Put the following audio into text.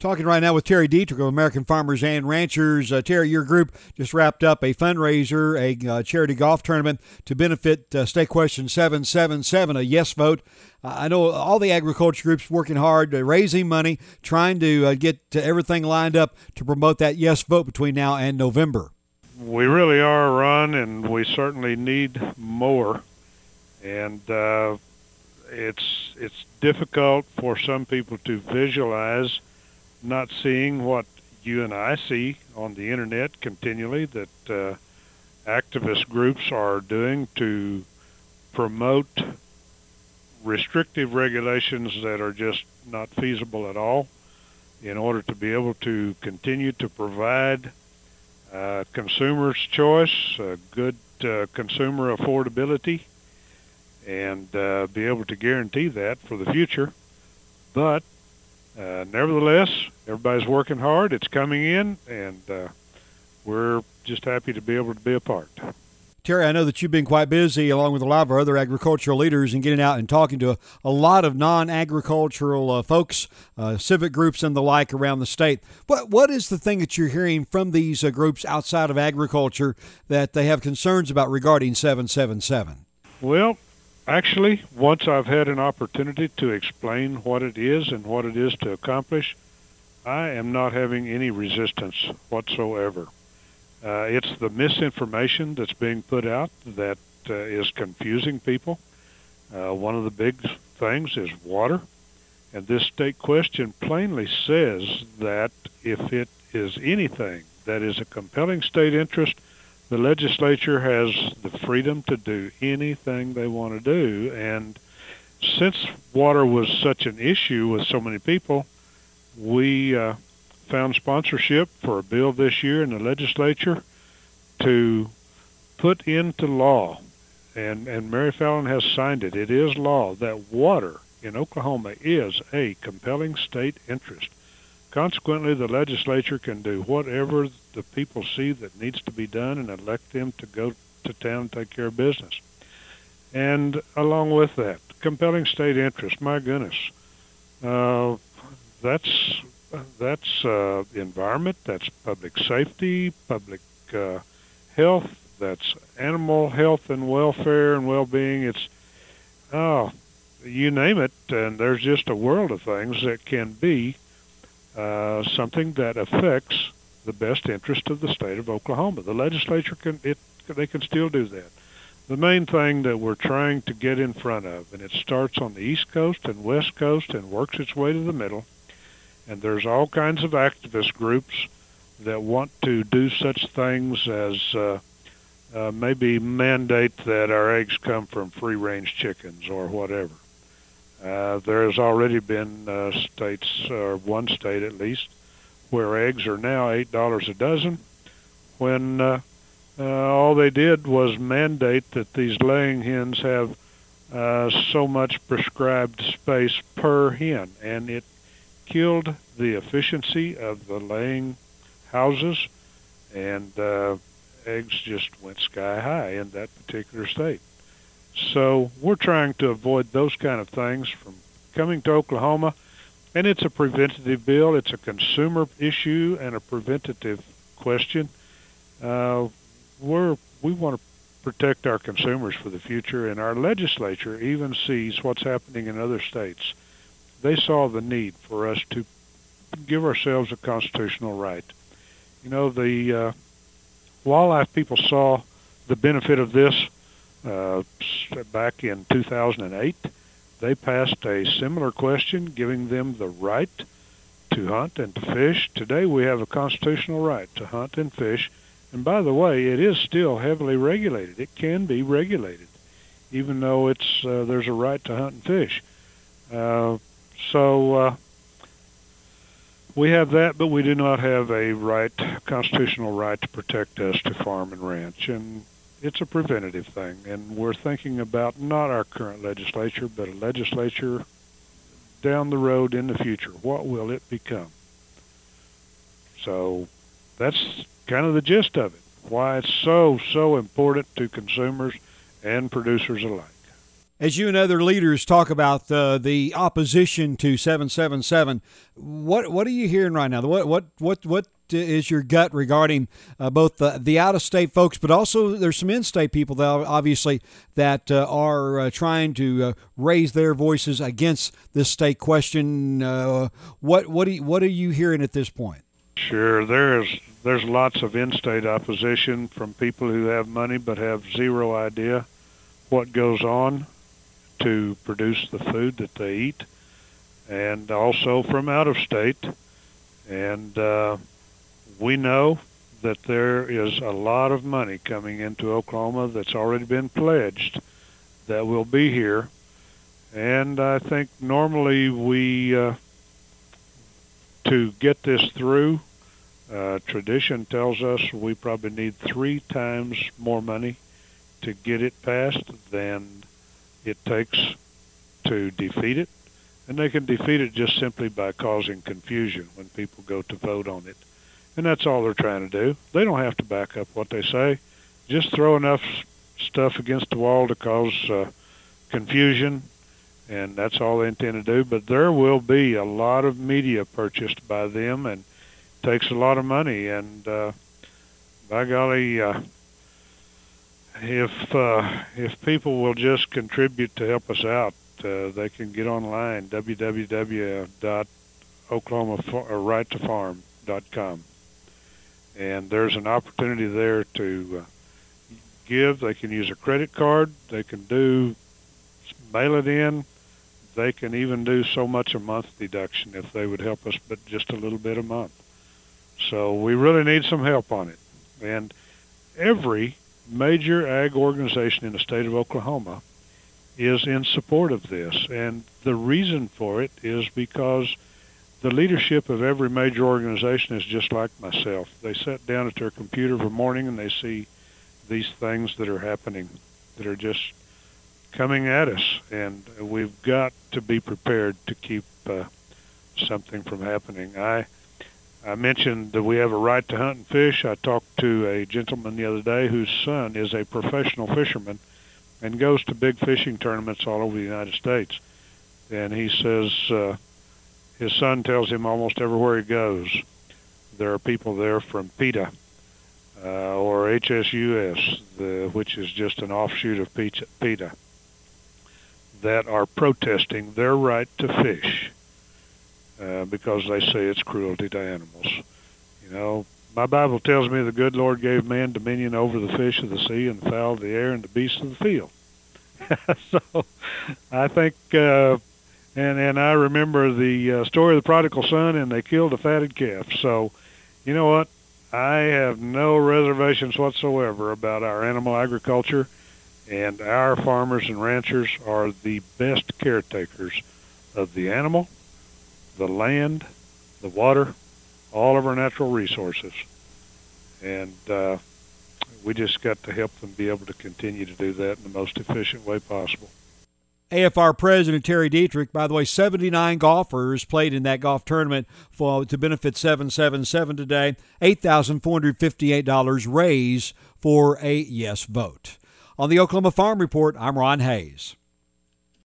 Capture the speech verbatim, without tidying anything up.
Talking right now with Terry Dietrich of American Farmers and Ranchers. Uh, Terry, your group just wrapped up a fundraiser, a uh, charity golf tournament to benefit uh, State Question seven seven seven, a yes vote. Uh, I know all the agriculture groups working hard, uh, raising money, trying to uh, get uh, everything lined up to promote that yes vote between now and November. We really are, Ron, and we certainly need more. And uh, it's it's difficult for some people to visualize not seeing what you and I see on the internet continually, that uh, activist groups are doing to promote restrictive regulations that are just not feasible at all in order to be able to continue to provide uh, consumers choice, uh, good uh, consumer affordability, and uh, be able to guarantee that for the future. But Uh, nevertheless, everybody's working hard. It's coming in, and uh, we're just happy to be able to be a part. Terry, I know that you've been quite busy, along with a lot of our other agricultural leaders, in getting out and talking to a, a lot of non-agricultural uh, folks, uh, civic groups and the like around the state. What What is the thing that you're hearing from these uh, groups outside of agriculture that they have concerns about regarding seven seven seven? Well, actually, once I've had an opportunity to explain what it is and what it is to accomplish, I am not having any resistance whatsoever. Uh, it's the misinformation that's being put out that uh, is confusing people. Uh, one of the big things is water, and this state question plainly says that if it is anything that is a compelling state interest, the legislature has the freedom to do anything they want to do. And since water was such an issue with so many people, we uh, found sponsorship for a bill this year in the legislature to put into law, and, and Mary Fallin has signed it. It is law that water in Oklahoma is a compelling state interest. Consequently, the legislature can do whatever the people see that needs to be done and elect them to go to town and take care of business. And along with that, compelling state interest, my goodness, uh, that's that's uh, environment, that's public safety, public uh, health, that's animal health and welfare and well-being. It's, oh, you name it, and there's just a world of things that can be Uh, something that affects the best interest of the state of Oklahoma. The legislature can, it, they can still do that. The main thing that we're trying to get in front of, and it starts on the East Coast and West Coast and works its way to the middle, and there's all kinds of activist groups that want to do such things as uh, uh, maybe mandate that our eggs come from free-range chickens or whatever. Uh, there has already been uh, states, or one state at least, where eggs are now eight dollars a dozen, when uh, uh, all they did was mandate that these laying hens have uh, so much prescribed space per hen, and it killed the efficiency of the laying houses, and uh, eggs just went sky high in that particular state. So we're trying to avoid those kind of things from coming to Oklahoma, and it's a preventative bill. It's a consumer issue and a preventative question. Uh, we're, we want to protect our consumers for the future, and our legislature even sees what's happening in other states. They saw the need for us to give ourselves a constitutional right. You know, the uh, wildlife people saw the benefit of this Uh, back in two thousand eight. They passed a similar question giving them the right to hunt and to fish. Today we have a constitutional right to hunt and fish. And by the way, it is still heavily regulated. It can be regulated, even though it's uh, there's a right to hunt and fish. Uh, so uh, we have that, but we do not have a right, constitutional right to protect us to farm and ranch. And it's a preventative thing, and we're thinking about not our current legislature, but a legislature down the road in the future. What will it become? So that's kind of the gist of it, why it's so, so important to consumers and producers alike. As you and other leaders talk about uh, the opposition to seven seven seven, what what are you hearing right now? What what what what is your gut regarding uh, both the, the out-of-state folks, but also there's some in-state people that obviously that uh, are uh, trying to uh, raise their voices against this state question. Uh, what what do you, what are you hearing at this point? Sure, there's there's lots of in-state opposition from people who have money but have zero idea what goes on to produce the food that they eat, and also from out of state. And uh, we know that there is a lot of money coming into Oklahoma that's already been pledged that will be here. And I think normally we, uh, to get this through, uh, tradition tells us we probably need three times more money to get it passed than it takes to defeat it. And they can defeat it just simply by causing confusion when people go to vote on it. And that's all they're trying to do. They don't have to back up what they say. Just throw enough stuff against the wall to cause uh, confusion, and that's all they intend to do. But there will be a lot of media purchased by them, and it takes a lot of money. And uh, by golly, uh, if uh, if people will just contribute to help us out, uh, they can get online, w w w dot oklahoma right to farm dot com. And there's an opportunity there to uh, give. They can use a credit card. They can do, mail it in. They can even do so much a month deduction if they would help us, but just a little bit a month. So we really need some help on it. And every major ag organization in the state of Oklahoma is in support of this. And the reason for it is because the leadership of every major organization is just like myself. They sit down at their computer every morning and they see these things that are happening that are just coming at us. And we've got to be prepared to keep uh, something from happening. I I mentioned that we have a right to hunt and fish. I talked to a gentleman the other day whose son is a professional fisherman and goes to big fishing tournaments all over the United States. And he says uh, his son tells him almost everywhere he goes, there are people there from PETA uh, or H S U S, the, which is just an offshoot of PETA, that are protesting their right to fish. Uh, because they say it's cruelty to animals. You know, my Bible tells me the good Lord gave man dominion over the fish of the sea and the fowl of the air and the beasts of the field. So I think, uh, and, and I remember the uh, story of the prodigal son, and they killed a fatted calf. So, you know what? I have no reservations whatsoever about our animal agriculture, and our farmers and ranchers are the best caretakers of the animal, the land, the water, all of our natural resources. And uh, we just got to help them be able to continue to do that in the most efficient way possible. A F R President Terry Dietrich, by the way, seventy-nine golfers played in that golf tournament for to benefit seven seven seven today. eight thousand four hundred fifty-eight dollars raised for a yes vote. On the Oklahoma Farm Report, I'm Ron Hayes.